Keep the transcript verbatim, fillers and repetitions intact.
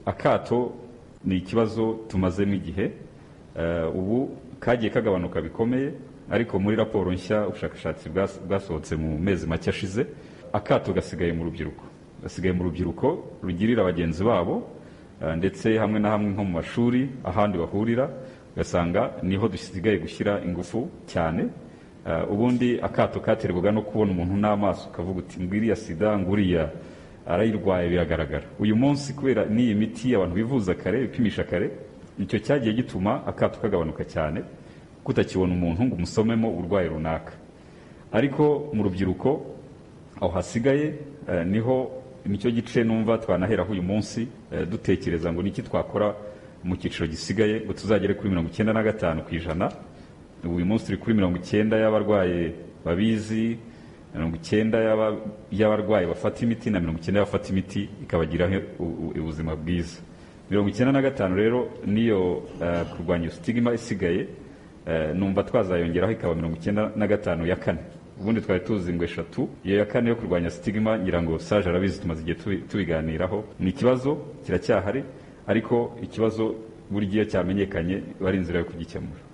akato ni ikibazo tumazemo igihe ubu kagiye kagabanuka bikomeye, ariko muri raporo nshya ubushakashatsi bwasohotse mu mezi make ashize, akato gasigaye mu rubyiruko gasigaye mu rubyiruko rugirira bagenzi babo, ndetse hamwe na hamwe nko mu mashuri ahandi bahurira ugasanga niho dusigaye gushyira ingufu cyane. Ubundi akato katerwaga no kubona umuntu n'amaso ukavuga uti ngwiriya sida, nguriya arayirwaye biragaragara. Uyu munsi kubera n'iyi miti abantu bivuza kare, bipimisha kare, icyo cyagiye gituma akato kagabanuka cyane, kutakibona umuntu ngo umusomemo uburwayi runaka. Ariko mu rubyiruko aho hasigaye niho nicyo gice numva twanaheraho uyu munsi dutekereza ngo niki twakora mu cyiciro gisigaye ngo tuzagere kuri mirongo icyenda na gatanu ku ijana. Uyu munsi turi kuri mirongo icyenda y'abarwaye babizi, mirongo icyenda y'abarwaye bafata imiti na mirongo icyenda y'abafata imiti ikabagiraho ubuzima bwiza. Mirongo icyenda na gatanu rero niyo kurwanya stigma isigaye, numva twazayongeraho ikaba mirongo icyenda na gatanu ya kane. Ubundi twari tuzi ngo eshatu, iyo ya kane yo kurwanya stigma ngira ngo Sage arabizi, tumaze igihe tubiganiraho. Ni ikibazo kiracyahari, ariko ikibazo buri gihe cyamenyekanye bari inzira yo kugikemura.